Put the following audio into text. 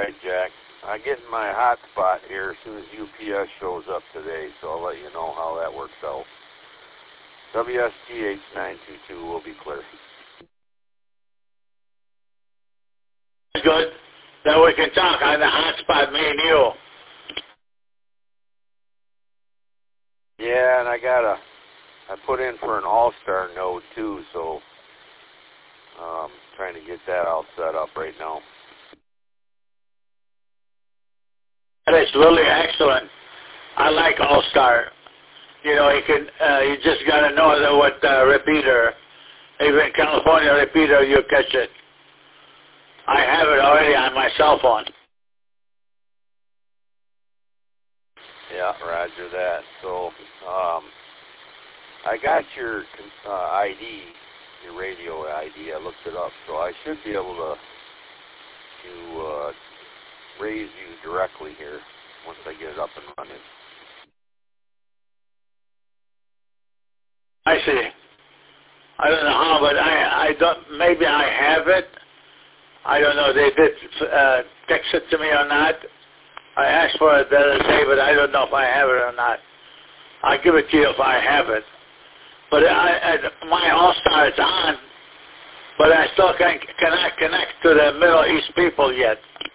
right, Jack. I get in my hot spot here as soon as UPS shows up today, so I'll let you know how that works out. WSTH 922 will be clear. Good. Then we can talk on the hot spot, me and you. Yeah, and I put in for an all-star node too, so trying to get that all set up right now. That is really excellent. I like all-star. You know, you just got to know what repeater, even California repeater, you catch it. I have it already on my cell phone. Yeah, roger that. So, I got your ID, your radio ID. I looked it up, so I should be able to raise you directly here once I get it up and running. I see. I don't know how, but I don't. Maybe I have it. I don't know. They did text it to me or not. I asked for it the other day, but I don't know if I have it or not. I'll give it to you if I have it. But my All-Star is on, but I still cannot connect to the Middle East people yet.